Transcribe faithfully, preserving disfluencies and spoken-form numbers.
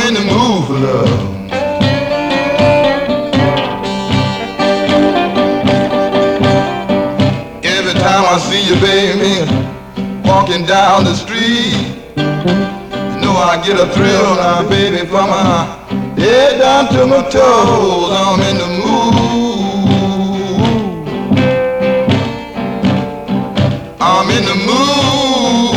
in the mood for love. Every time I see you, baby, walking down the street, you know I get a thrill now, baby, from my head down to my toes. On